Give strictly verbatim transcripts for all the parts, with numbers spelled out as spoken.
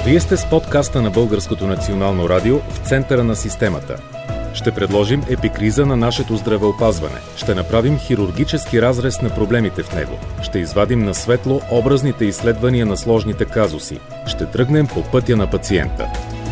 Вие сте с подкаста на Българското национално радио в центъра на системата. Ще предложим епикриза на нашето здравеопазване. Ще направим хирургически разрез на проблемите в него. Ще извадим на светло образните изследвания на сложните казуси. Ще тръгнем по пътя на пациента.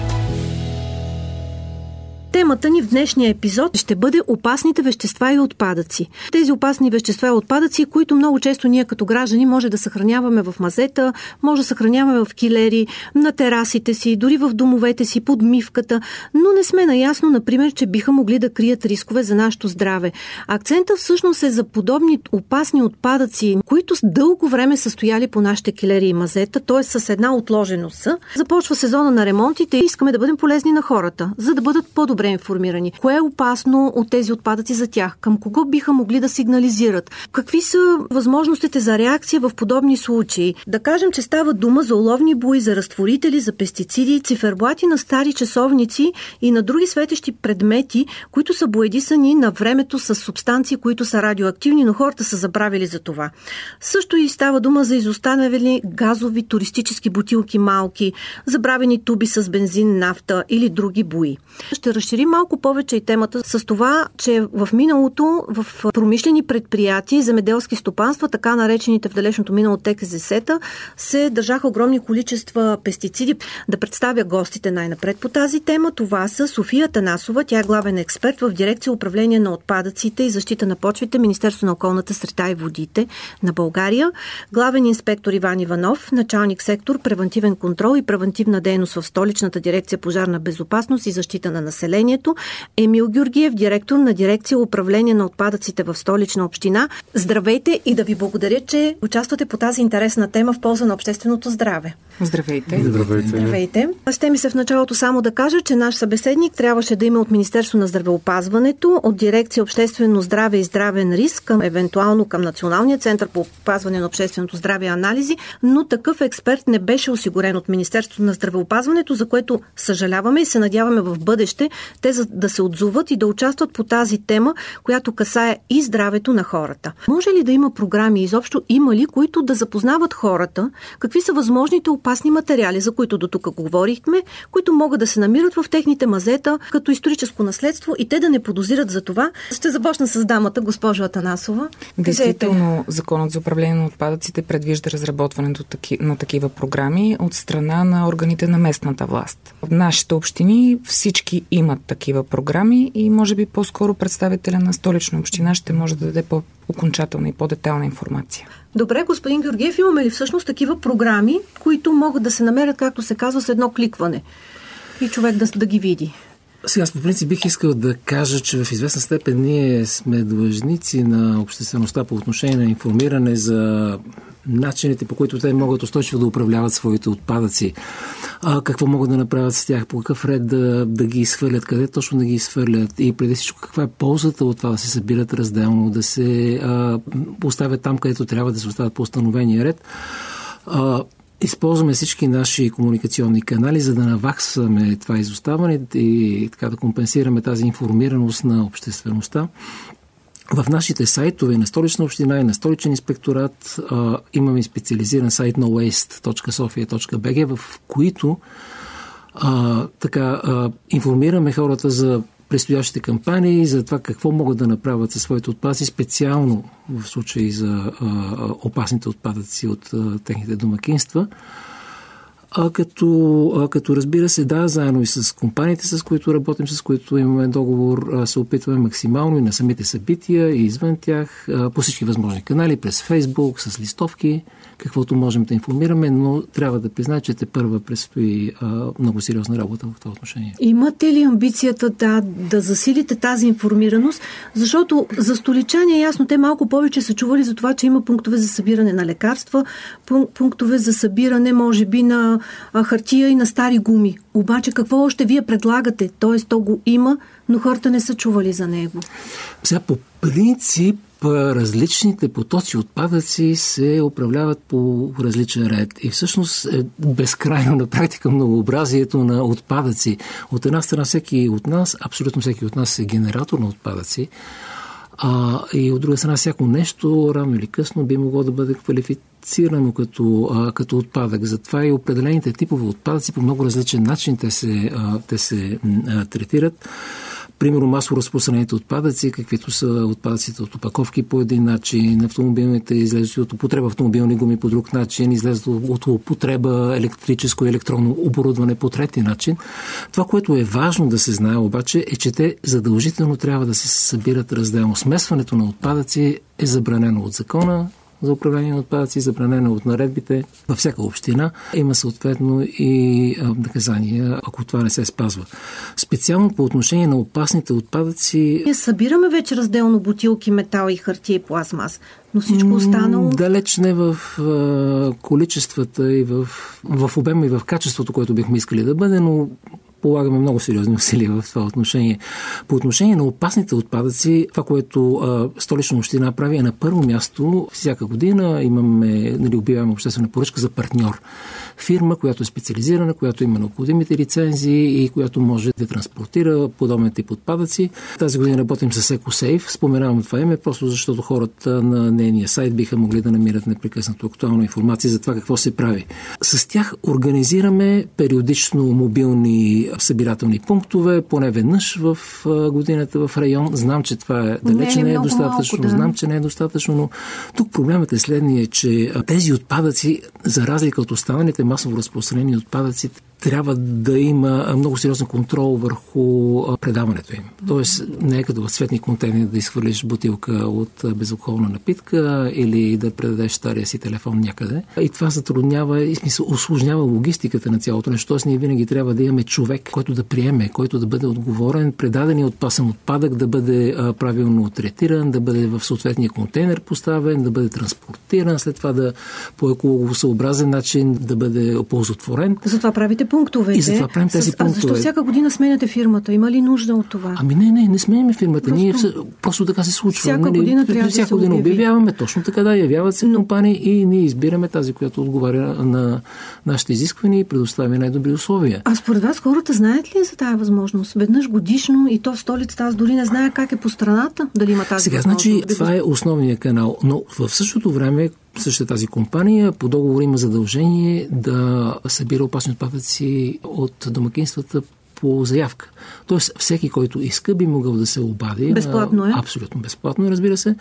Темата ни в днешния епизод ще бъде опасните вещества и отпадъци. Тези опасни вещества и отпадъци, които много често ние като граждани може да съхраняваме в мазета, може да съхраняваме в килери, на терасите си, дори в домовете си, под мивката, но не сме наясно, например, че биха могли да крият рискове за нашето здраве. Акцента всъщност е за подобни опасни отпадъци, които дълго време са стояли по нашите килери и мазета, т.е. с една отложеност. Започва сезона на ремонтите и искаме да бъдем полезни на хората, за да бъдат по-добре информирани. Кое е опасно от тези отпадъци за тях? Към кого биха могли да сигнализират? Какви са възможностите за реакция в подобни случаи? Да кажем, че става дума за оловни буи, за разтворители, за пестициди, циферблати на стари часовници и на други светещи предмети, които са боядисани на времето с субстанции, които са радиоактивни, но хората са забравили за това. Също и става дума за изостанали газови туристически бутилки малки, забравени туби с бензин, нафта или други буи. Ще разширим малко повече и темата с това, че в миналото в промишлени предприятия и земеделски стопанства, така наречените в далечното минало Т К З С-та, се държаха огромни количества пестициди. Да представя гостите най-напред по тази тема. Това са София Атанасова, тя е главен експерт в дирекция управление на отпадъците и защита на почвите, Министерство на околната среда и водите на България, главен инспектор Иван Иванов, началник сектор превентивен контрол и превентивна дейност в Столичната дирекция пожарна безопасност и защита на населението, Емил Георгиев, директор на дирекция управление на отпадъците в Столична община. Здравейте и да ви благодаря, че участвате по тази интересна тема в полза на общественото здраве. Здравейте. Здравейте. Здравейте. Ще ми се в началото само да кажа, че наш събеседник трябваше да има от Министерство на здравеопазването, от дирекция обществено здраве и здравен риск, към, евентуално към Националния център по опазване на общественото здраве и анализи, но такъв експерт не беше осигурен от Министерството на здравеопазването, за което съжаляваме и се надяваме в бъдеще те за да се отзоват и да участват по тази тема, която касае и здравето на хората. Може ли да има програми, изобщо има ли, които да запознават хората, какви са възможните опасни материали, за които до тук говорихме, които могат да се намират в техните мазета като историческо наследство и те да не подозират за това? Ще започна с дамата, госпожо Атанасова. Действително, Законът за управление на отпадъците предвижда разработването на такива програми от страна на органите на местната власт. В нашите общини всички имат такива програми и може би по-скоро представителя на Столична община ще може да даде по-окончателна и по-детайлна информация. Добре, господин Георгиев, имаме ли всъщност такива програми, които могат да се намерят, както се казва, с едно кликване и човек да, да ги види? Сега, аз по принцип бих искал да кажа, че в известна степен ние сме длъжници на обществеността по отношение на информиране за начините, по които те могат устойчиво да управляват своите отпадъци. А, какво могат да направят с тях, по какъв ред да, да ги изхвърлят, къде точно да ги изхвърлят и преди всичко каква е ползата от това да се събират разделно, да се а, поставят там, където трябва да се оставят по установения ред. А, Използваме всички наши комуникационни канали, за да наваксваме това изоставане и така да компенсираме тази информираност на обществеността. В нашите сайтове на Столична община и на Столичен инспекторат а, имаме специализиран сайт no waste точка sofia точка b g, в които а, така, а, информираме хората за предстоящите кампании, за това какво могат да направят със своите отпадъци, специално в случай за а, опасните отпадъци от а, техните домакинства. А като, а като разбира се, да, заедно и с компаниите, с които работим, с които имаме договор, а, се опитваме максимално и на самите събития, и извън тях, а, по всички възможни канали, през Фейсбук, с листовки, каквото можем да информираме, но трябва да призная, че те първа предстои а, много сериозна работа в това отношение. Имате ли амбицията да, да засилите тази информираност? Защото за столичани е ясно, те малко повече са чували за това, че има пунктове за събиране на лекарства, пунктове за събиране, може би, на хартия и на стари гуми. Обаче какво още вие предлагате? Тоест, то го има, но хората не са чували за него. Сега по принцип различните потоци отпадъци се управляват по различен ред. И всъщност е безкрайно на практика многообразието на отпадъци. От една страна всеки от нас, абсолютно всеки от нас е генератор на отпадъци. А, и от друга страна всяко нещо рано или късно би могло да бъде квалифицирано класифицирано като, а, като отпадък. Затова и определените типове отпадъци по много различен начин те се, а, те се а, третират. Примерно масово разпространените отпадъци, каквито са отпадъците от опаковки по един начин, автомобилните излезат от употреба автомобилни гуми по друг начин, излезат от употреба електрическо и електронно оборудване по трети начин. Това, което е важно да се знае обаче, е, че те задължително трябва да се събират разделно. Смесването на отпадъци е забранено от закона за управление на отпадъци, забранено от наредбите. Във всяка община има съответно и наказания, ако това не се спазва. Специално по отношение на опасните отпадъци... Ние събираме вече разделно бутилки, метал и хартия и пластмас, но всичко останало... Далеч не в а, количествата и в, в обема и в качеството, което бихме искали да бъде, но полагаме много сериозни усилия в това отношение. По отношение на опасните отпадъци, това, което а, Столична община прави, е на първо място. Всяка година имаме, нали, обявяваме обществена поръчка за партньор. Фирма, която е специализирана, която има необходимите лицензии и която може да транспортира подобен тип отпадъци. Тази година работим с EcoSafe. Споменавам това име, просто защото хората на нейния сайт биха могли да намират непрекъснато актуална информация за това какво се прави. С тях организираме периодично мобилни събирателни пунктове, поне веднъж в годината в район. Знам, че това е далеч не, не е достатъчно, малко, да. Знам, че не е достатъчно, но тук проблемът е следния, че тези отпадъци, за разлика от останалите масово разпространени отпадъци, трябва да има много сериозен контрол върху предаването им. Тоест, не е като в цветни контейнери да изхвърлиш бутилка от безалкохолна напитка или да предадеш стария си телефон някъде. И това затруднява и смисъл усложнява логистиката на цялото нещо. Тоест, ние винаги трябва да имаме човек, който да приеме, който да бъде отговорен, предадения отпасен отпадък да бъде а, правилно третиран, да бъде в съответния контейнер поставен, да бъде транспортиран, след това да по екологосъобразен начин да бъде оползотворен. Затова правите пунктовете. И затова правим тези С, пунктове. А защо всяка година сменяте фирмата? Има ли нужда от това? Ами не, не, не сменяме фирмата. Просто, Ние просто така се случва. Всяка нали, година трябва всяка да се година обяви. обявяваме. Точно така, да, явяват се компании и ние избираме тази, която отговаря на нашите изисквания и предоставя най-добри условия. А според вас хората знаят ли за тази възможност? Веднъж годишно и то в столицата, аз дори не зная как е по страната, дали има тази Сега, възможност. значи, това е основният канал. Но в същото време същата тази компания по договор има задължение да събира опасни отпадъци от домакинствата по заявка. Тоест, всеки, който иска, би могъл да се обади. Безплатно е? Абсолютно безплатно, разбира се.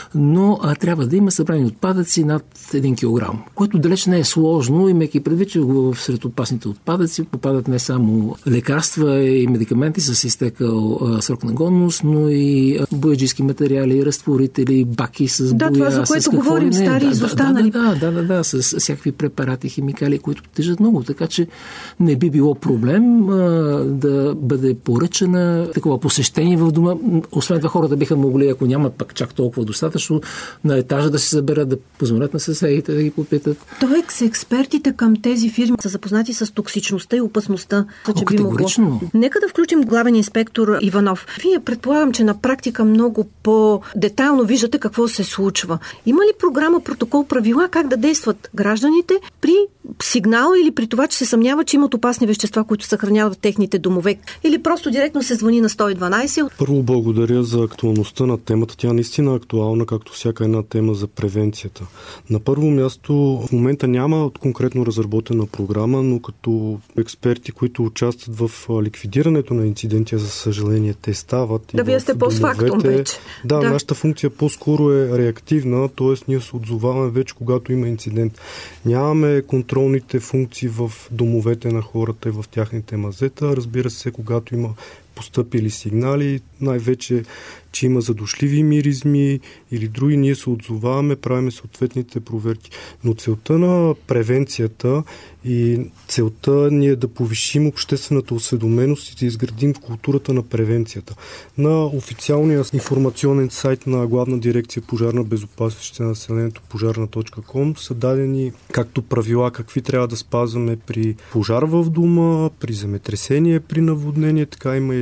Но а, трябва да има събрани отпадъци над един килограм, което далеч не е сложно, имайки предвид, че сред опасните отпадъци попадат не само лекарства и медикаменти с изтекал а, срок на годност, но и бояджийски материали, разтворители, баки с боя. Да, това, за което говорим, стари да, изостанали. Да, да, да, да, да, с всякакви препарати, химикали, които тежат много. Така че не би било проблем а, да бъде поръчана такова посещение в дома. Освен това, хората биха могли, ако нямат пък чак толкова достатъчно, на етажа да се съберат, да позвонят на съседите, да ги попитат. Тоест, експертите към тези фирми са запознати с токсичността и опасността. О, че категорично. Би могло. Нека да включим главен инспектор Иванов. Вие предполагам, че на практика много по-детайлно виждате какво се случва. Има ли програма, протокол, правила, как да действат гражданите при сигнал или при това, че се съмнява, че имат опасни вещества, които съхраняват в техните домове? Или просто директно се звъни на сто и дванадесет? Първо благодаря за актуалността на темата. Тя наистина е актуална, както всяка една тема за превенцията. На първо място, в момента няма конкретно разработена програма, но като експерти, които участват в ликвидирането на инциденти, за съжаление, те стават. Да, вие сте постфактум вече. Да, да, нашата функция по-скоро е реактивна, т.е. ние се отзоваваме вече, когато има инцидент. Нямаме контролните функции в домовете на хората и в тяхните мазета. Разбира се, когато има постъпили сигнали, най-вече, че има задушливи миризми или други, ние се отзоваваме, правим съответните проверки. Но целта на превенцията и целта ни е да повишим обществената осведоменост и да изградим културата на превенцията. На официалния информационен сайт на Главна дирекция пожарна безопасност на населението пожарна точка ком са дадени както правила, какви трябва да спазваме при пожар в дома, при земетресение, при наводнение, така има и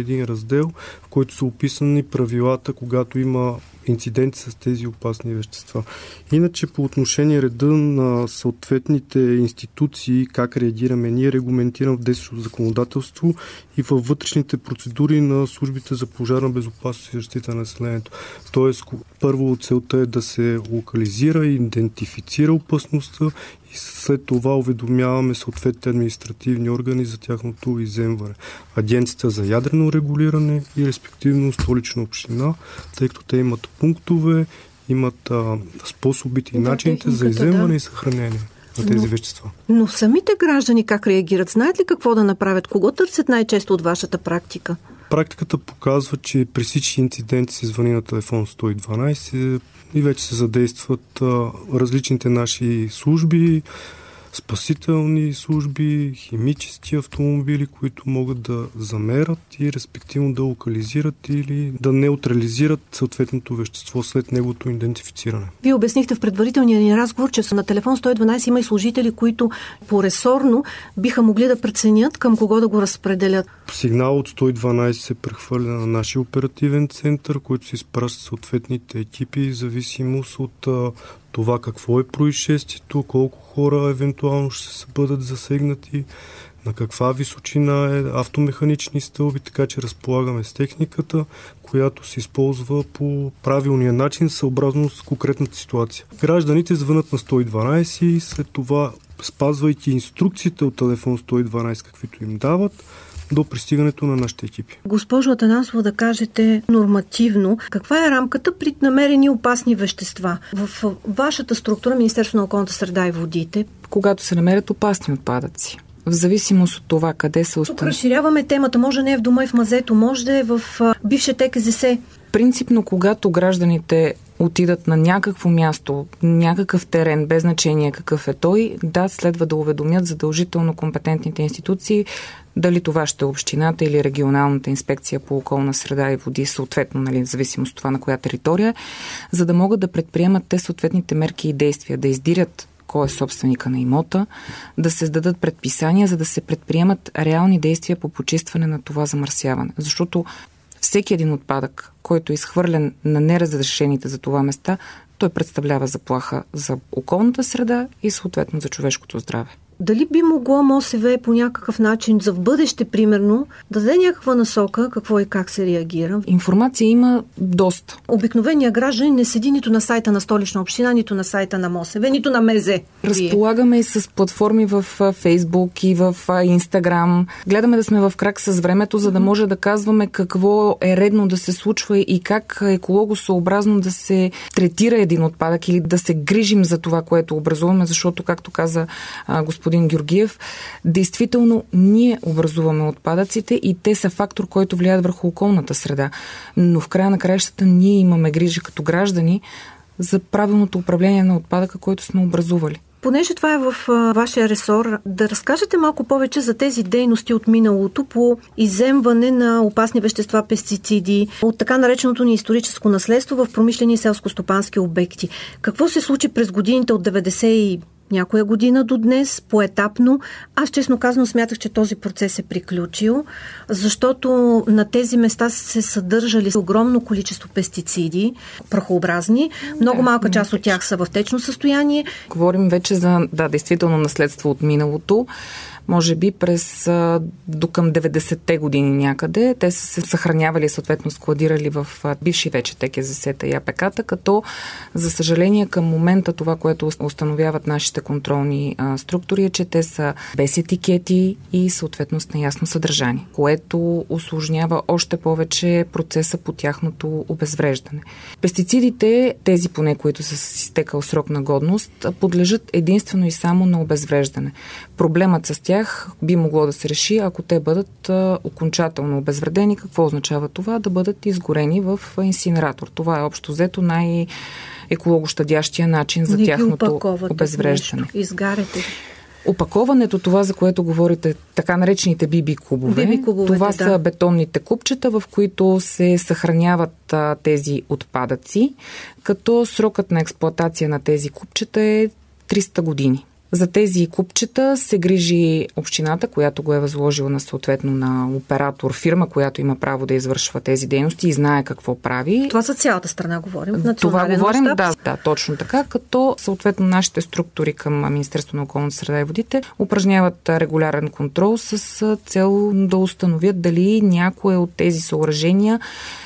един раздел, в който са описани правилата, когато има инциденти с тези опасни вещества. Иначе по отношение реда на съответните институции, как реагираме, ние регламентираме в действащото законодателство и във вътрешните процедури на службите за пожарна безопасност и защита на населението. Тоест, първо целта е да се локализира и идентифицира опасността и след това уведомяваме съответните административни органи за тяхното изземване. Агенцията за ядрено регулиране и респективно Столична община, тъй като те имат пунктове, имат а, способите и да, начините за изземване да. и съхранение на тези но, вещества. Но самите граждани как реагират? Знаят ли какво да направят? Кого търсят най-често от вашата практика? Практиката показва, че при всички инциденти се звъни на телефон сто и дванайсет и вече се задействат а, различните наши служби, спасителни служби, химически автомобили, които могат да замерят и респективно да локализират или да неутрализират съответното вещество след неговото идентифициране. Вие обяснихте в предварителния ни разговор, че на телефон сто и дванайсет има и служители, които по-ресорно биха могли да преценят към кого да го разпределят. Сигнал от сто и дванайсет се прехвърля на нашия оперативен център, който се изпраща съответните екипи в зависимост от това какво е происшествието, колко хора евентуално ще бъдат засегнати, на каква височина е, автомеханични стълби, така че разполагаме с техниката, която се използва по правилния начин, съобразно с конкретната ситуация. Гражданите звънат на сто и дванайсет и след това, спазвайки инструкциите от телефон сто и дванайсет, каквито им дават, до пристигането на нашите екипи. Госпожо Атанасова, да кажете нормативно, каква е рамката при намерени опасни вещества? В вашата структура, Министерство на околната среда и водите, когато се намерят опасни отпадъци, в зависимост от това къде се установят. Тук разширяваме темата, може не е в дома и в мазето, може да е в бивше Т К З С. Принципно, когато гражданите отидат на някакво място, някакъв терен, без значение какъв е той, да, следва да уведомят задължително компетентните институции, дали това ще е общината или регионалната инспекция по околна среда и води, съответно, нали, в зависимост от това на коя територия, за да могат да предприемат те съответните мерки и действия, да издирят кой е собственика на имота, да се създадат предписания, за да се предприемат реални действия по почистване на това замърсяване. Защото всеки един отпадък, който е изхвърлен на неразрешените за това места, той представлява заплаха за околната среда и съответно за човешкото здраве. Дали би могло МОСВ по някакъв начин за в бъдеще, примерно, да даде някаква насока какво и как се реагира? Информация има доста. Обикновеният гражданин не седи нито на сайта на Столична община, нито на сайта на МОСВ, нито на МЗ. Разполагаме и с платформи в Фейсбук и в Инстаграм. Гледаме да сме в крак с времето, за да може да казваме какво е редно да се случва и как екологосъобразно да се третира един отпадък или да се грижим за това, което образуваме, защото, както каза господин господин Георгиев, действително ние образуваме отпадъците и те са фактор, който влияят върху околната среда. Но в края на краищата ние имаме грижа като граждани за правилното управление на отпадъка, който сме образували. Понеже това е в а, вашия ресор, да разкажете малко повече за тези дейности от миналото по изземване на опасни вещества, пестициди, от така нареченото ни историческо наследство в промишлени и селско-стопански обекти. Какво се случи през годините от деветдесет и някоя година до днес, поетапно? Аз честно казано смятах, че този процес е приключил, защото на тези места се съдържали огромно количество пестициди, прахообразни. Много малка част от тях са в течно състояние. Говорим вече за, да, действително наследство от миналото. Може би през до към деветдесетте години някъде. Те са се съхранявали, съответно складирали в бивши вече Т К З С-та и А П К-та, като за съжаление към момента това, което установяват нашите контролни а, структури е, че те са без етикети и съответно с неясно съдържание, което усложнява още повече процеса по тяхното обезвреждане. Пестицидите, тези поне, които са с изтекал срок на годност, подлежат единствено и само на обезвреждане. Проблемът с тях би могло да се реши, ако те бъдат а, окончателно обезвредени. Какво означава това? Да бъдат изгорени в инсинератор. Това е общо взето най-екологощадящия начин за тяхното обезвреждане. Изгарете. Опаковането, това, за което говорите, така наречените би би кубове, това да. са бетонните купчета, в които се съхраняват а, тези отпадъци, като срокът на експлоатация на тези купчета е триста години. За тези купчета се грижи общината, която го е възложила на съответно на оператор, фирма, която има право да извършва тези дейности и знае какво прави. Това за цялата страна говорим. Това говорим, да, да, точно така, като съответно нашите структури към Министерството на околната среда и водите упражняват регулярен контрол с цел да установят дали някое от тези съоръжения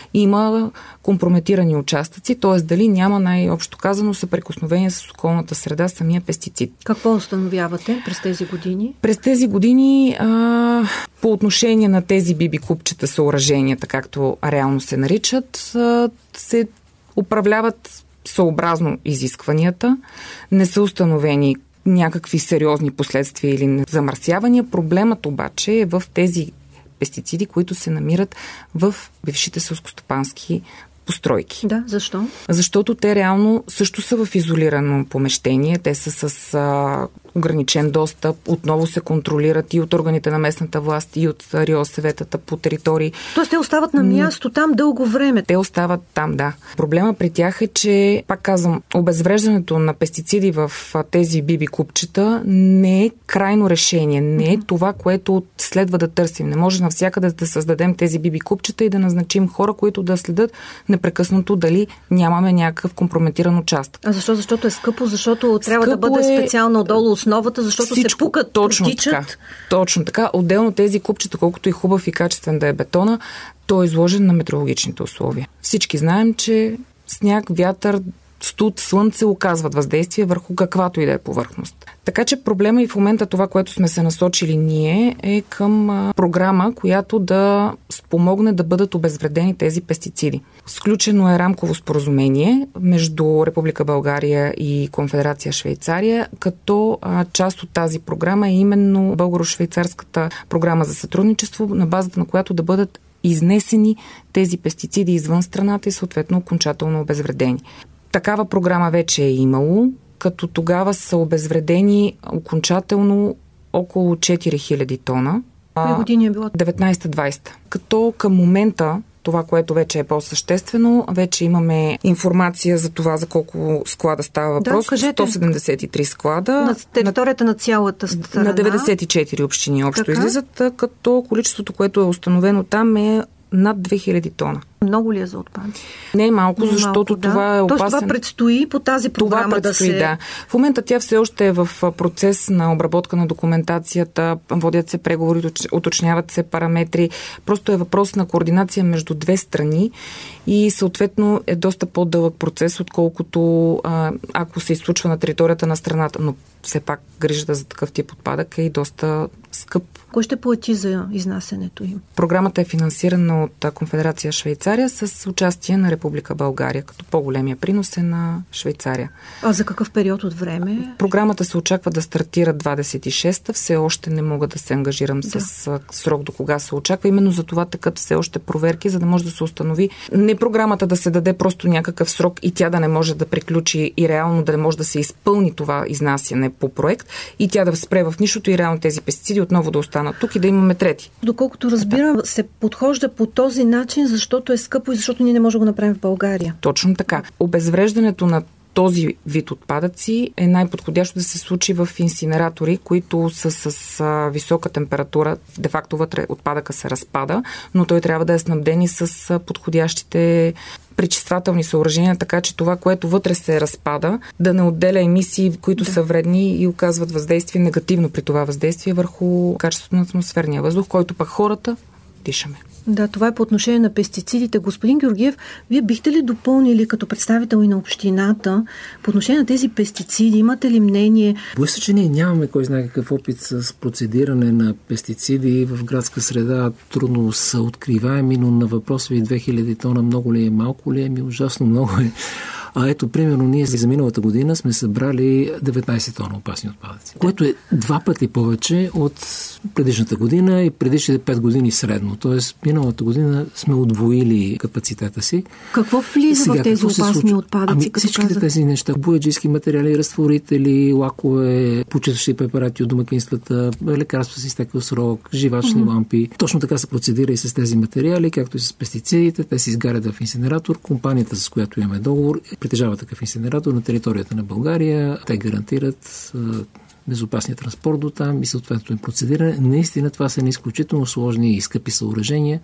има компрометирани участъци, т.е. дали няма най-общо казано съприкосновение с околната среда самия пестицид. Какво установявате през тези години? През тези години а, по отношение на тези биби-купчета съоръженията, както реално се наричат, а, се управляват съобразно изискванията. Не са установени някакви сериозни последствия или замърсявания. Проблемът обаче е в тези пестициди, които се намират в бившите селскостопански постройки. Да, защо? Защото те реално също са в изолирано помещение, те са с а, ограничен достъп, отново се контролират и от органите на местната власт, и от РИОСВ-тата по територии. Тоест те остават на място там дълго време. Те остават там, да. Проблема при тях е, че, пак казвам, обезвреждането на пестициди в тези биби купчета не е крайно решение, не е това, което следва да търсим. Не може навсякъде да създадем тези биби купчета и да назначим хора, които да следят непрекъснато дали нямаме някакъв компрометиран участък. А защо? Защото е скъпо, защото трябва скъпо да бъде е... специално отдолу основата, защото всичко, се пукат, точно протичат. Така, точно така. Отделно тези купчета, колкото и хубав и качествен да е бетона, той е изложен на метеорологичните условия. Всички знаем, че сняг, вятър, студ, слънце оказват въздействие върху каквато и да е повърхност. Така че проблема и в момента това, което сме се насочили ние, е към а, програма, която да спомогне да бъдат обезвредени тези пестициди. Сключено е рамково споразумение между Република България и Конфедерация Швейцария, като а, част от тази програма е именно българо-швейцарската програма за сътрудничество, на базата на която да бъдат изнесени тези пестициди извън страната и съответно окончателно обезвредени. Такава програма вече е имало, като тогава са обезвредени окончателно около четири хиляди тона. Кои години е било? деветнайсета-двайсета. Като към момента, това, което вече е по-съществено, вече имаме информация за това, за колко склада става въпрос. Да, кажете. сто седемдесет и три склада. На територията на, на цялата страна. На деветдесет и четири общини общо така излизат, като количеството, което е установено там, е над две хиляди тона. Много ли е за отпадъци? Не е малко, не защото малко, да. това е опасен. Тоест това предстои по тази програма това предстои, да се... да. В момента тя все още е в процес на обработка на документацията, водят се преговори, уточняват се параметри. Просто е въпрос на координация между две страни и съответно е доста по-дълъг процес, отколкото а, ако се изключва на територията на страната. Но все пак грижата за такъв тип отпадък е и доста скъп. Кой ще плати за изнасянето им? Програмата е финансирана от Конфедерация Швейцария с участие на Република България, като по-големия принос е на Швейцария. А за какъв период от време? Програмата се очаква да стартира двадесет и шеста. Все още не мога да се ангажирам да. с срок до кога се очаква. Именно за това тъкат все още проверки, за да може да се установи не програмата да се даде просто някакъв срок и тя да не може да приключи и реално да не може да се изпълни това изнасяне по проект и тя да спре в нищото и реално тези пестициди отново да останат тук и да имаме трети. Доколкото разбирам, се подхожда по този начин, защото е скъпо и защото ние не можем да го направим в България. Точно така. Обезвреждането на този вид отпадъци е най-подходящо да се случи в инсинератори, които са с а, висока температура. Де-факто вътре отпадъка се разпада, но той трябва да е снабден и с а, подходящите пречиствателни съоръжения, така че това, което вътре се разпада, да не отделя емисии, които да. са вредни и оказват въздействие негативно при това въздействие върху качеството на атмосферния въздух, който пък хората дишаме. Да, това е по отношение на пестицидите. Господин Георгиев, вие бихте ли допълнили като представител и на общината по отношение на тези пестициди? Имате ли мнение? Боя се, че ние нямаме кой знае какъв опит с процедиране на пестициди в градска среда. Трудно са откриваеми, но на въпроса ви две хиляди тона много ли е, малко ли е, ми ужасно много е. А ето, примерно, ние за миналата година сме събрали деветнайсет тона опасни отпадъци, което е два пъти повече от предишната година и предишните пет години средно. Тоест, миналата година сме удвоили капацитета си. Какво влиза сега в тези опасни отпадъци? Ами всичките казах? тези неща, бояджийски материали, разтворители, лакове, почистващи препарати от домакинствата, лекарства с изтекъл срок, живачни uh-huh. лампи. Точно така се процедира и с тези материали, както и с пестицидите. Те се изгарят в инсинератор. Компанията, с която имаме договор, притежава такъв инсинератор на територията на България. Те гарантират безопасния транспорт до там и съответното им процедиране. Наистина това са изключително сложни и скъпи съоръжения.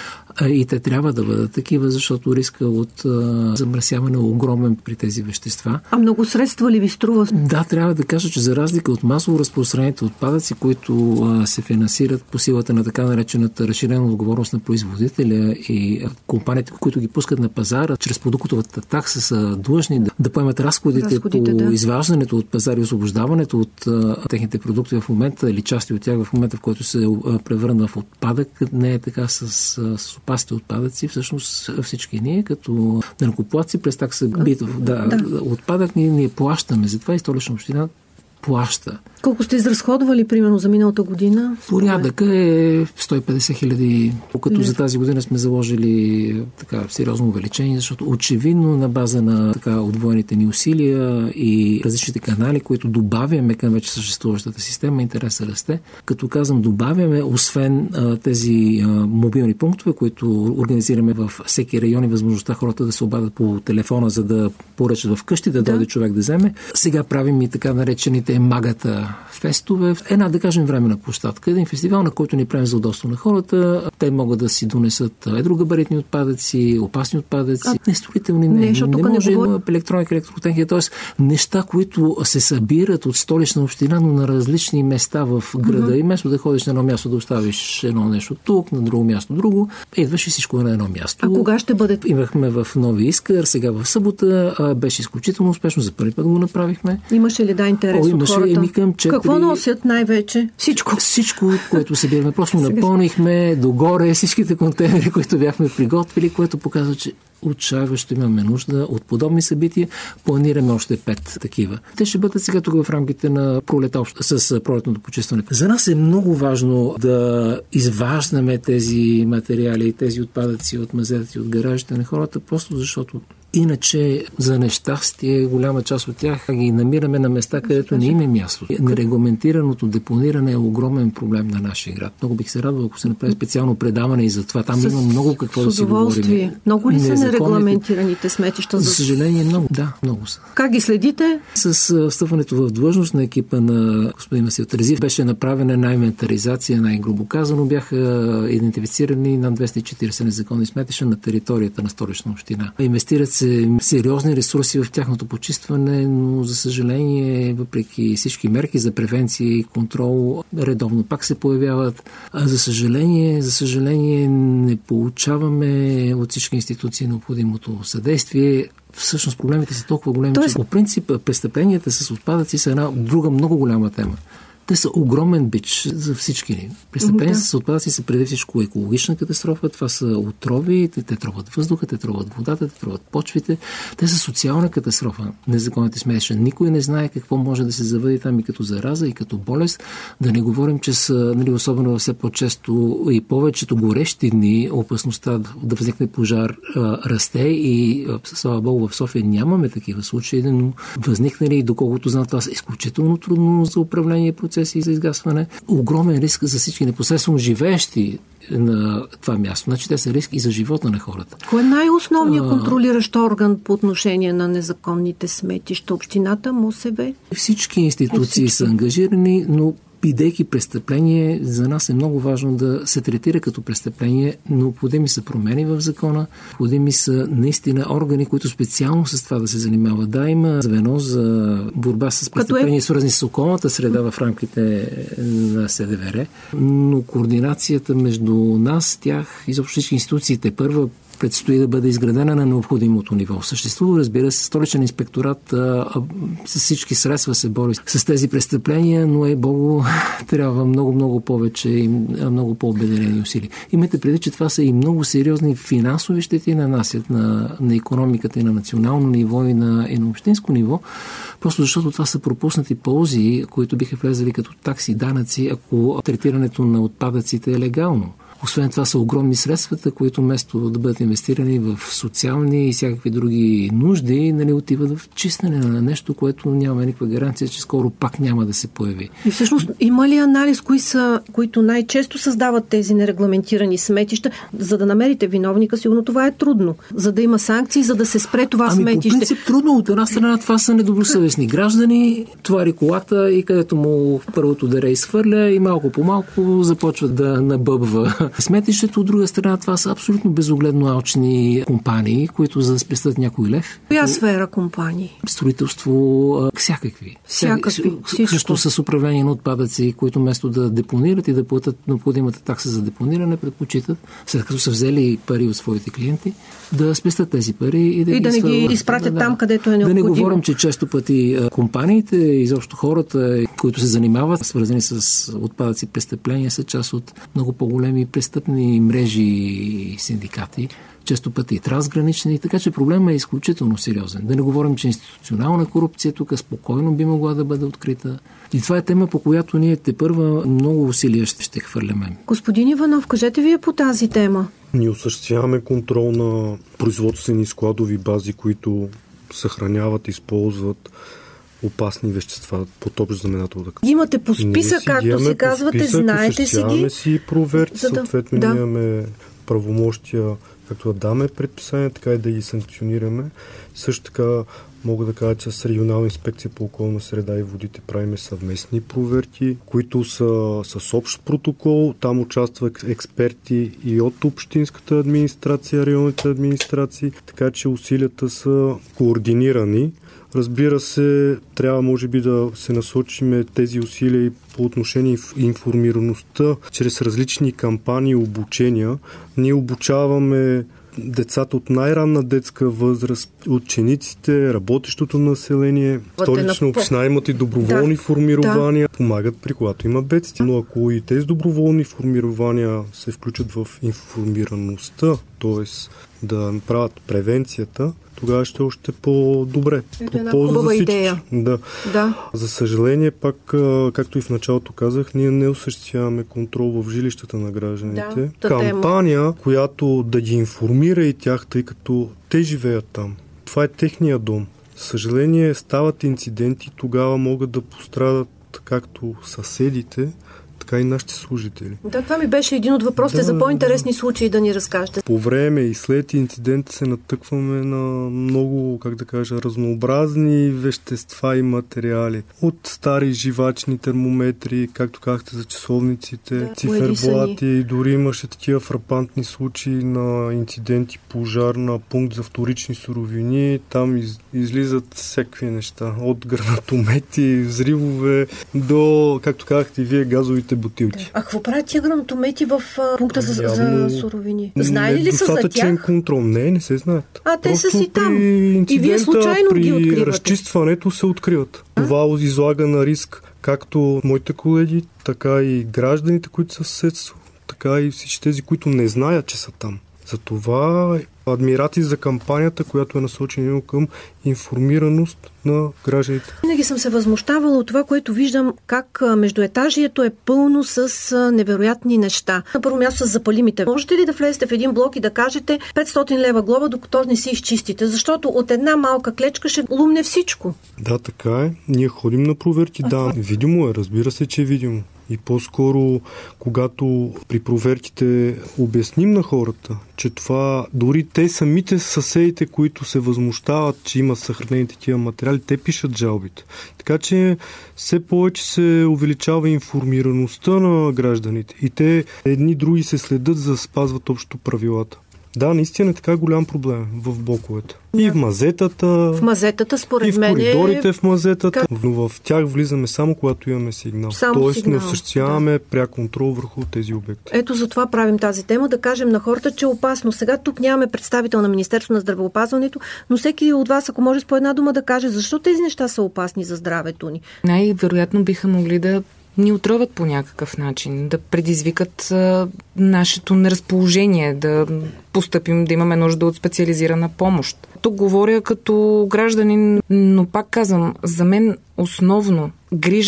И те трябва да бъдат такива, защото риска от а, замърсяване е огромен при тези вещества. А много средства ли ви струва? Да, трябва да кажа, че за разлика от масово разпространените отпадъци, които а, се финансират по силата на така наречената разширена отговорност на производителя и а, компаниите, които ги пускат на пазара, чрез продуктовата такса са длъжни да, да поемат разходите, разходите по да. изваждането от пазара и освобождаването от а, техните продукти в момента или части от тях в момента, в който се а, превърна в отпадък. Не е така с, с опасните отпадъци. Всъщност всички ние, като данъкоплатци, през такса битов да, да. отпадък, ние, ние плащаме. Затова и Столична община плаща. Колко сте изразходвали, примерно, за миналата година? Порядъка е сто и петдесет хиляди, като за тази година сме заложили така сериозно увеличение, защото очевидно на база на така отвоените ни усилия и различните канали, които добавяме към вече съществуващата система, интересът расте. Като казвам добавяме, освен а, тези а, мобилни пунктове, които организираме във всеки район и възможността хората да се обадят по телефона, за да поръчат вкъщи, да, да дойде човек да вземе. Сега правим и така наречените магата фестове. Една, да кажем, временна площадка. Един фестивал, на който ни правим за удобство на хората. Те могат да си донесат едрогабаритни отпадъци, опасни отпадъци, а, нестроителни, не, не, не може да има електроника, електротехника, т.е. неща, които се събират от Столична община, но на различни места в града. Uh-huh. И вместо да ходиш на едно място, да оставиш едно нещо тук, на друго място друго, идваш и всичко на едно място. А кога ще бъде? Имахме в Нови Искър, сега в събота. Беше изключително успешно. За първи път го направихме. Имаше ли да интерес О, от хората? Емикъм, че Какво при... носят най-вече? Всичко. Всичко, което събираме. Просто напълнихме догоре всичките контейнери, които бяхме приготвили, което показва, че отчаяващо имаме нужда от подобни събития. Планираме още пет такива. Те ще бъдат сега тук в рамките на пролета с пролетното почистване. За нас е много важно да изваждаме тези материали, тези отпадъци от мазетата и от гаражите на хората, просто защото иначе за нещастие голяма част от тях ги намираме на места, където не им е място. Нерегламентираното депониране е огромен проблем на нашия град. Много бих се радвал, ако се направи специално предаване и за това. Там има много какво да си говорим. Много ли са нерегламентираните сметища? За съжаление, много. Да, много са. Как ги следите? С встъпването в длъжност на екипа на господин Васил Терзиев беше направена една инвентаризация, най-грубо казано. Бяха идентифицирани над двеста и четиридесет незаконни сметища на територията на Столична община. Инвестират се сериозни ресурси в тяхното почистване, но за съжаление, въпреки всички мерки за превенция и контрол, редовно пак се появяват. А за съжаление, за съжаление не получаваме от всички институции необходимото съдействие. Всъщност проблемите са толкова големи, Тоест... че по принцип престъпленията с отпадъци са една друга много голяма тема. Те са огромен бич за всички ни. Престъпления да. с отпадъци са преди всичко екологична катастрофа. Това са отрови, те, те троват въздуха, те троват водата, те троват почвите. Те са социална катастрофа. Незаконните сметища. Никой не знае какво може да се завъди там и като зараза, и като болест. Да не говорим, че са, нали, особено все по-често и повечето горещи дни, опасността да възникне пожар а, расте и а, слава Богу в София нямаме такива случаи, но възникнали и доколкото знам, това са изключително трудно за управление процес и за изгасване. Огромен риск за всички непосредствено живеещи на това място. Значи те са риск и за живота на хората. Кой е най-основният а... контролиращ орган по отношение на незаконните сметища? Общината, МОСВ? Всички институции всички. са ангажирани, но бидейки престъпление, за нас е много важно да се третира като престъпление. Необходими са промени в закона, необходими са наистина органи, които специално с това да се занимават. Да, има звено за борба с престъпления, е... свързани с околната среда в рамките на СДВР, но координацията между нас, тях и изобщо всички институциите първа предстои да бъде изградена на необходимото ниво. Съществува, разбира се, столичен инспекторат а, а, с всички средства се бори с тези престъпления, но е Богу, трябва много-много повече и много по-обединени усилия. Имайте преди, че това са и много сериозни финансови щети нанасят на, на икономиката и на национално ниво и на, и на общинско ниво, просто защото това са пропуснати ползи, които биха влезали като такси, данъци, ако третирането на отпадъците е легално. Освен това са огромни средствата, които вместо да бъдат инвестирани в социални и всякакви други нужди, нали, отиват в чистене на нещо, което няма никаква гаранция, че скоро пак няма да се появи. И всъщност има ли анализ, кои са, които най-често създават тези нерегламентирани сметища? За да намерите виновника, сигурно това е трудно. За да има санкции, за да се спре това ами, сметище. По принцип трудно. От една страна това са недобросъвестни граждани, товари колата и където му първото дере изхвърля и малко по малко започва да набъбва сметището. От друга страна това са абсолютно безогледно алчни компании, които за да спестят някой лев. Коя сфера компании? Строителство, всякакви. Всякакви. Също с управление на отпадъци, които вместо да депонират и да платят необходимата такса за депониране, предпочитат, след като са взели пари от своите клиенти, да спестят тези пари и да, и да ги, не ги изпратят да, там, където е необходимо. Да не говорим, че често пъти компаниите, изобщо хората, които се занимават, свързани с отпадъци престъпления, са част от много по-големи престъпни мрежи и синдикати, често пъти и трансгранични, така че проблемът е изключително сериозен. Да не говорим, че институционална корупция тук спокойно би могла да бъде открита. И това е тема, по която ние тепърва много усилия ще, ще хвърляме. Господин Иванов, кажете вие по тази тема. Ние осъществяваме контрол на производствени складови бази, които съхраняват, използват опасни вещества под общ знаменател. Имате по списък, както се казвате, списък, знаете си ги. си проверки, да, съответно да. ние имаме правомощия, както да даме предписания, така и да ги санкционираме. Също така мога да кажа, че с регионална инспекция по околна среда и водите правиме съвместни проверки, които са с общ протокол. Там участват експерти и от общинската администрация, районните администрации, така че усилията са координирани. Разбира се, трябва може би да се насочиме тези усилия и по отношение информираността чрез различни кампании и обучения. Ние обучаваме децата от най-ранна детска възраст, учениците, работещото население. Столична община имат и доброволни да, формирования, да. Помагат при когато има бедствия. Но ако и тези доброволни формирования се включат в информираността, т.е. да правят превенцията, тогава ще е още по-добре. Ето една хубава идея. Да. да. За съжаление, пак, както и в началото казах, ние не осъществяваме контрол в жилищата на гражданите. Да, кампания, тема. Която да ги информира и тях, тъй като те живеят там. Това е техния дом. За съжаление, стават инциденти, тогава могат да пострадат както съседите, така и нашите служители. Да, това ми беше един от въпросите да, за по-интересни да. случаи да ни разкажете. По време и след инцидента се натъкваме на много, как да кажа, разнообразни вещества и материали. От стари живачни термометри, както казахте за часовниците, да, циферблати, и дори имаше такива фрапантни случаи на инциденти, пожар на пункт за вторични суровини. Там из, излизат всякакви неща. От гранатомети, взривове до, както казахте вие, газовите бутилки. Да. А какво правят тия гранатомети в а, пункта за, Явно, за суровини? Знаели ли са за тях? Достатъчен контрол. Не, не се знаят. А, те Просто са си там. И вие случайно при ги откривате. При разчистването се откриват. А? Това излага на риск както моите колеги, така и гражданите, които са в съседство, така и всички тези, които не знаят, че са там. Затова адмирати за кампанията, която е насочена към информираност на гражданите. Винаги съм се възмущавала от това, което виждам, как междуетажието е пълно с невероятни неща. На първо място с запалимите. Можете ли да влезете в един блок и да кажете петстотин лева глоба, докато не си изчистите? Защото от една малка клечка ще лумне всичко. Да, така е. Ние ходим на проверки. А, да, видимо е. Разбира се, че е видимо. И по-скоро, когато при проверките обясним на хората, че това, дори те самите съседите, които се възмущават, че имат съхранени такива материали, те пишат жалбите. Така че все повече се увеличава информираността на гражданите и те едни други се следят за да спазват общо правилата. Да, наистина е така голям проблем в блоковете. Да. И в мазетата. В мазетата, според мен. И в коридорите в мазетата. Как? Но в тях влизаме само когато имаме сигнал. Само Тоест сигнал. не осъществяваме да. пряк контрол върху тези обекти. Ето за това правим тази тема, да кажем на хората, че е опасно. Сега тук нямаме представител на Министерството на здравеопазването, но всеки от вас, ако може с по една дума да каже, защо тези неща са опасни за здравето ни. Най-вероятно биха могли да ни отровят по някакъв начин, да предизвикат а, нашето неразположение, да постъпим, да имаме нужда от специализирана помощ. Тук говоря като гражданин, но пак казвам, за мен основно грижата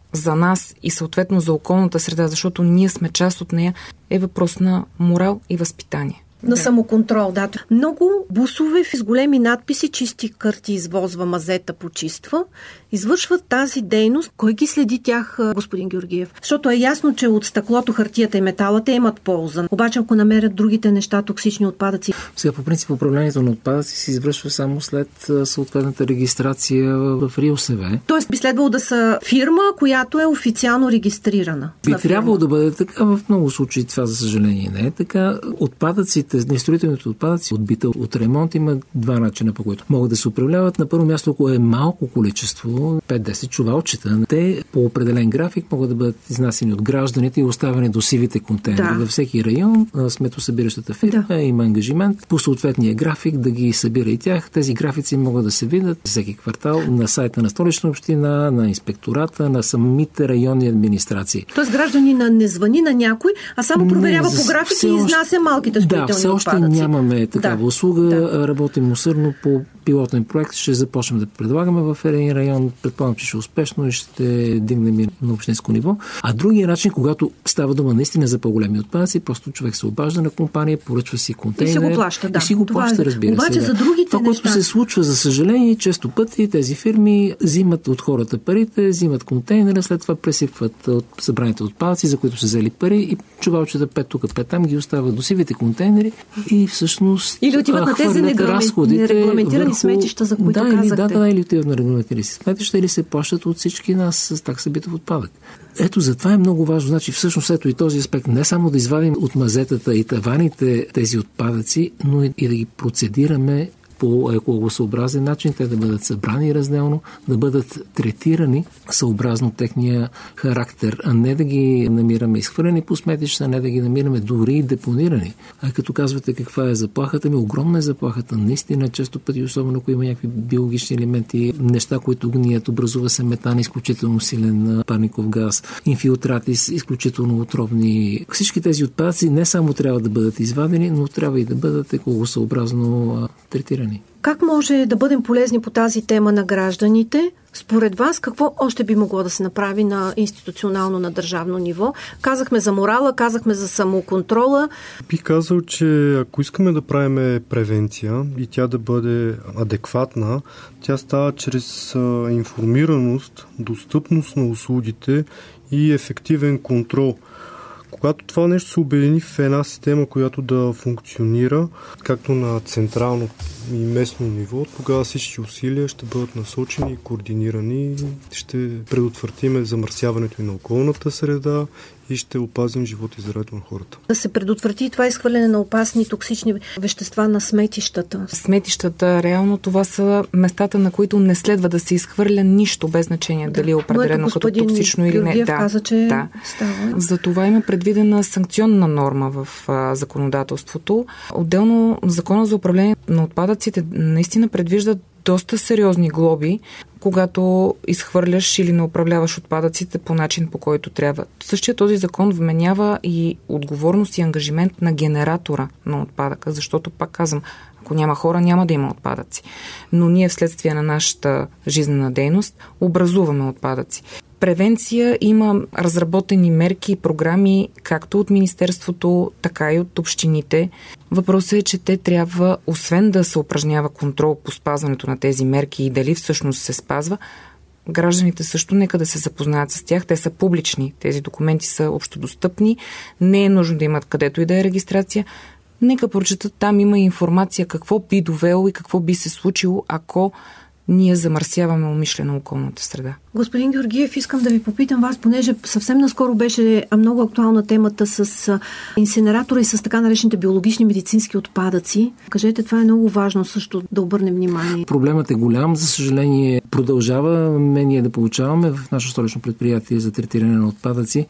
за нас и съответно за околната среда, защото ние сме част от нея, е въпрос на морал и възпитание. На да. самоконтрол, да. Много бусове с големи надписи "Чисти карти извозва, мазета почиства" извършват тази дейност. Кой ги следи тях, господин Георгиев? Защото е ясно, че от стъклото, хартията и метала те имат полза. Обаче, ако намерят другите неща, токсични отпадъци... Сега, по принцип, управлението на отпадъци се извършва само след съответната регистрация в РИОСВ. Тоест, би следвало да са фирма, която е официално регистрирана. Би трябвало да бъде така. В много случаи това, за съжаление, не е така. Отпадъците, нестроителните отпадъци от бита, от ремонт, има два начина, по които могат да се управляват. На първо място, ако е малко количество, пет-десет чувалчета, те по определен график могат да бъдат изнасени от гражданите и оставени до сивите контейнери. Да. Във всеки район сметосъбиращата фирма да. има ангажимент по съответния график да ги събира и тях. Тези графици могат да се видят всеки квартал на сайта на Столична община, на инспектората, на самите районни администрации. Тоест гражданина не звъни на някой, а само проверява не, по график и изнася малките строителни отпадъци. Да, все още отпадъци. нямаме такава да. услуга. Да. Работим усърдно по пилотен проект. Ще започнем да предлагаме в един район. Предполагам, че ще е успешно и ще дигнем и на общинско ниво. А другия начин, когато става дума наистина за по-големи отпадъци, просто човек се обажда на компания, поръчва си контейнер. И си го плаща, да. И си го Това плаща, е... разбира Обаче се. За другите Това, което неща... се случва, за съжаление, често пъти тези фирми взимат от хората парите, взимат контейнера, след това пресипват от събраните отпадъци, за които са взели пари и чувалчета пет тук, пет там ги оставят до сивите контейнери и всъщност или отиват на тези нерегламентирани върху... сметища, за които да, казахте. Или, да, да, или отиват на регламентирани сметища, или се плащат от всички нас с такса битов отпадък. Ето, затова е много важно. Значи, всъщност, ето и този аспект. Не само да извадим от мазетата и таваните тези отпадъци, но и, и да ги процедираме по екологосъобразен начин, те да бъдат събрани разделно, да бъдат третирани съобразно техния характер, а не да ги намираме изхвърлени по сметища, не да ги намираме дори и депонирани. А като казвате каква е заплахата ми, огромна е заплахата. Наистина, често пъти, особено ако има някакви биологични елементи, неща, които гният, образува се метан, изключително силен парников газ, инфилтрати, изключително отровни. Всички тези отпадъци не само трябва да бъдат извадени, но трябва и да бъдат екологосъобразно третирани. Как може да бъдем полезни по тази тема на гражданите? Според вас, какво още би могло да се направи на институционално, на държавно ниво? Казахме за морала, казахме за самоконтрола. Бих казал, че ако искаме да правим превенция и тя да бъде адекватна, тя става чрез информираност, достъпност на услугите и ефективен контрол. Когато това нещо се обедини в една система, която да функционира, както на централно и местно ниво, тогава всички усилия ще бъдат насочени и координирани и ще предотвратиме замърсяването и на околната среда и ще опазим живота и здравето на хората. Да се предотврати това изхвърляне на опасни токсични вещества на сметищата. Сметищата, реално това са местата, на които не следва да се изхвърля нищо, без значение да. дали е определено като токсично или не. Да, каза, че да. става. За това има предвидена санкционна норма в а, законодателството. Отделно Закона за управление на отпадъците наистина предвижда доста сериозни глоби, когато изхвърляш или не управляваш отпадъците по начин, по който трябва. Същия този закон вменява и отговорност и ангажимент на генератора на отпадъка, защото, пак казвам, ако няма хора, няма да има отпадъци. Но ние вследствие на нашата жизнена дейност образуваме отпадъци. Превенция има разработени мерки и програми както от Министерството, така и от общините. Въпросът е, че те трябва, освен да се упражнява контрол по спазването на тези мерки и дали всъщност се спазва, гражданите също нека да се запознаят с тях. Те са публични. Тези документи са общодостъпни. Не е нужно да имат където и да е регистрация. Нека прочетат, там има информация какво би довело и какво би се случило, ако ние замърсяваме умишлено околната среда. Господин Георгиев, искам да ви попитам вас, понеже съвсем наскоро беше много актуална темата с инсинератора и с така наречените биологични медицински отпадъци. Кажете, това е много важно също да обърнем внимание. Проблемът е голям. За съжаление, продължаваме ние да получаваме в наше столично предприятие за третиране на отпадъци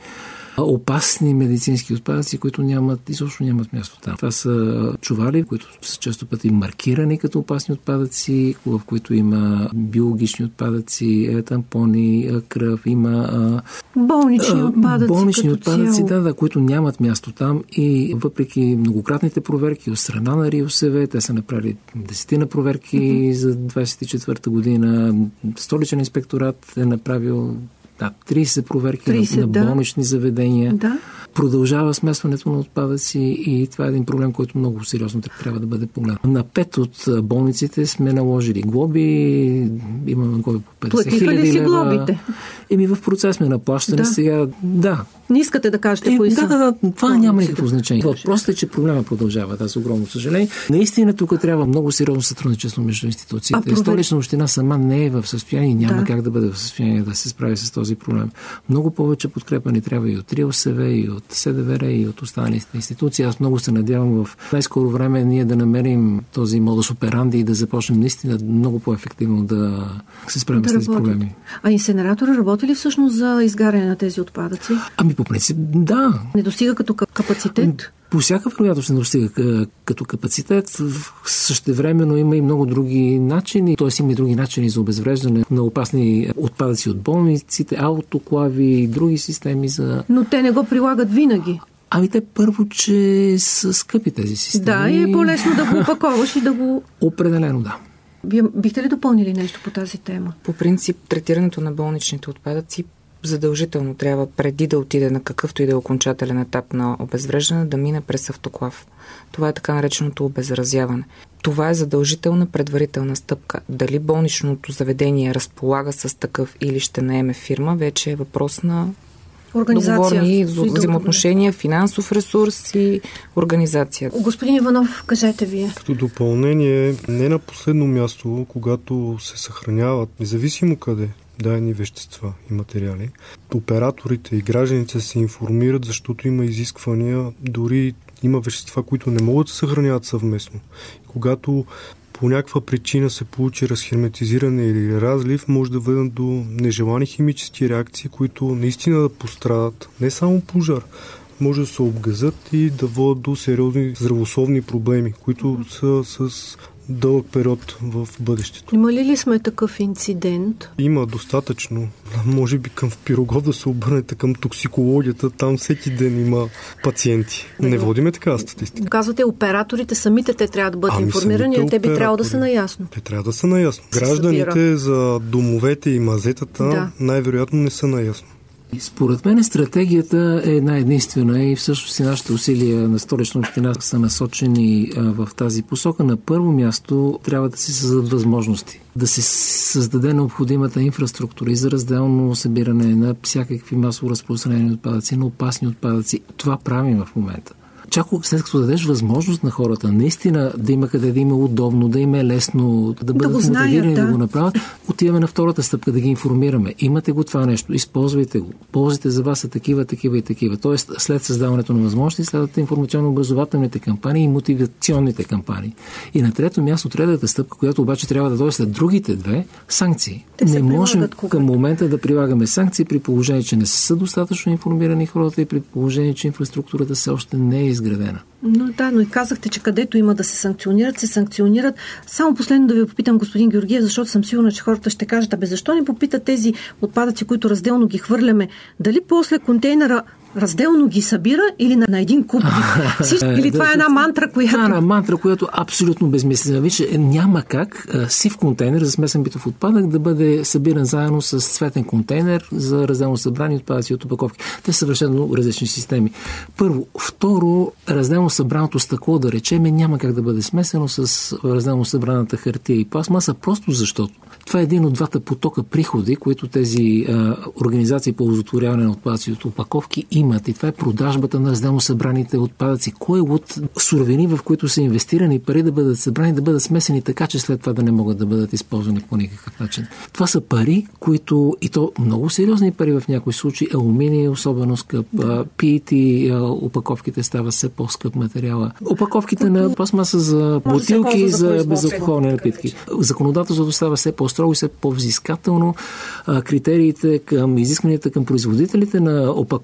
опасни медицински отпадъци, които нямат, изобщо нямат място там. Това са чували, които са често пъти маркирани като опасни отпадъци, в които има биологични отпадъци, тампони, кръв, има болнични отпадъци, болнични отпадъци да, да, които нямат място там и въпреки многократните проверки от страна на РИОСВ, те са направили десетина проверки mm-hmm. за двадесет и четвърта година. Столичен инспекторат е направил Да, трийсет проверки трийсет, на, на да. болнични заведения. Да. Продължава смесването на отпадъци и това е един проблем, който много сериозно трябва да бъде погледнат. На пет от болниците сме наложили глоби, имаме глоби по петдесет хиляди лева. Глобите? Еми в процес сме на плащане да. сега. Да. Не искате да кажете е, кои да, са? Да, да, това О, няма никакво значение. Въпросът е, че проблема продължава, да, с огромно съжаление. Наистина тук трябва много сериозно сътрудничество между институциите. А, Столична община сама не е в състояние, няма да. как да бъде в състояние да се справи с този проблем. Много повече подкрепа ни трябва и от РИОСВ, и от СДВР, и от останалите институции. Аз много се надявам в най-скоро време ние да намерим този модус операнди и да започнем наистина много по-ефективно да се справим да с тези работят. проблеми. А инсинератора работи ли всъщност за изгаряне на тези отпадъци? Ами по принцип, да. Не достига като капацитет? По всяка вероятност не достига като капацитет. Същевременно има и много други начини, т.е. има и други начини за обезвреждане на опасни отпадъци от болниците, аутоклави и други системи за... Но те не го прилагат винаги. Ами те първо, че са скъпи тези системи. Да, и е по-лесно да го опаковаш и да го... Определено, да. Вие бихте ли допълнили нещо по тази тема? По принцип, третирането на болничните отпадъци задължително трябва, преди да отиде на какъвто и да е окончателен етап на обезвреждане, да мине през автоклав. Това е така нареченото обезразяване. Това е задължителна предварителна стъпка. Дали болничното заведение разполага с такъв или ще наеме фирма, вече е въпрос на договорни взаимоотношения, финансов ресурс и организация. Господин Иванов, кажете вие. Като допълнение, не на последно място, когато се съхраняват, независимо къде, дадени вещества и материали, операторите и гражданите се информират, защото има изисквания, дори има вещества, които не могат да се съхраняват съвместно. Когато по някаква причина се получи разхерметизиране или разлив, може да бъдат до нежелани химически реакции, които наистина да пострадат. Не само пожар, може да се обгазят и да водят до сериозни здравословни проблеми, които са с дълъг период в бъдещето. Имали ли сме такъв инцидент? Има достатъчно. Може би към Пирогов да се обърнете към токсикологията. Там всеки ден има пациенти. Да, не водиме такава статистика. Казвате, операторите самите те трябва да бъдат ами информирани, или те би трябвало да са наясно? Те трябва да са наясно. Гражданите за домовете и мазетата да. най-вероятно не са наясно. Според мен стратегията е една единствена и всъщност и нашите усилия на Столична община са насочени а, в тази посока. На първо място трябва да се създадат възможности, да се създаде необходимата инфраструктура и за разделно събиране на всякакви масово разпространени отпадъци, на опасни отпадъци. Това правим в момента. Чак след като дадеш възможност на хората наистина да има къде да има удобно, да им е лесно, да бъдат да мотивирани да. да го направят, отиваме на втората стъпка да ги информираме. Имате го това нещо, използвайте го. Ползите за вас са такива, такива и такива. Тоест, след създаването на възможности, следват информационно-образователните кампании и мотивационните кампании. И на трето място, третата стъпка, която обаче трябва да дойде след другите две, санкции. Не можем към момента да прилагаме санкции при положение, че не са достатъчно информирани хората и при положение, че инфраструктурата все още не е изградена. Но да, но и казахте, че където има да се санкционират, се санкционират. Само последно да ви попитам, господин Георгиев, защото съм сигурна, че хората ще кажат, абе защо не попитат тези отпадъци, които разделно ги хвърляме, дали после контейнера разделно ги събира или на, на един куп? Или това е една мантра, която... Това е една мантра, която абсолютно безмислена. Вижте, няма как а, сив контейнер за смесен битов отпадък да бъде събиран заедно с цветен контейнер за разделно събрани отпадъци от опаковки. Те са съвършено различни системи. Първо. Второ, разделно събраното стъкло, да речем, няма как да бъде смесено с разделно събраната хартия и пластмаса, просто защото това е един от двата потока приходи, които тези а, организации по оползотворяване на отпадъци от опаковки имат. И това е продажбата на разделно събраните отпадъци. Кой от суровини, в които са инвестирани пари да бъдат събрани, да бъдат смесени така, че след това да не могат да бъдат използвани по никакъв начин. Това са пари, които, и то много сериозни пари в някои случаи, алуминий е особено скъп, да. пи и ти опаковките става все по-скъп материала. Опаковките на пластмаса за бутилки, за безалкохолни напитки. Законодателството става все по-строго и все по-взискателно. Критериите към изискванията към производителите на опаковки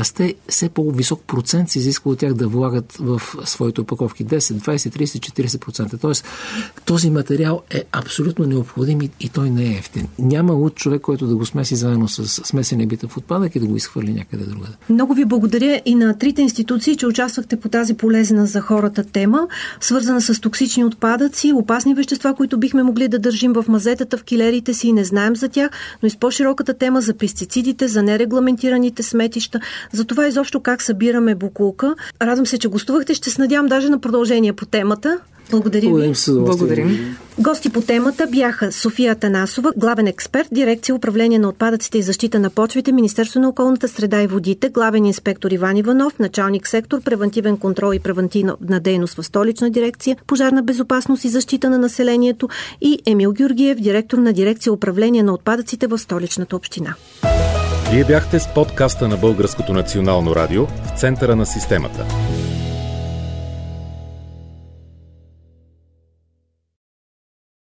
расте все по-висок процент, се изисква от тях да влагат в своите опаковки десет, двайсет, трийсет, четирийсет процента. Тоест, този материал е абсолютно необходим и той не е ефтин. Няма луд човек, който да го смеси заедно с смесения битов отпадък и да го изхвърли някъде другаде. Много ви благодаря и на трите институции, че участвахте по тази полезна за хората тема, свързана с токсични отпадъци, опасни вещества, които бихме могли да държим в мазетата, в килерите си и не знаем за тях, но и с по-широката тема за пестицидите, за нерегламентираните сметища, за това изобщо как събираме боклука. Радвам се, че гостувахте. Ще се надявам даже на продължение по темата. Благодаря ви. Благодарим. Гости по темата бяха София Атанасова, главен експерт, дирекция управление на отпадъците и защита на почвите, Министерство на околната среда и водите, главен инспектор Иван Иванов, началник сектор превентивен контрол и превентивна дейност в Столична дирекция, пожарна безопасност и защита на населението, и Емил Георгиев, директор на дирекция управление на отпадъците в Столичната община. Вие бяхте с подкаста на Българското национално радио в центъра на системата.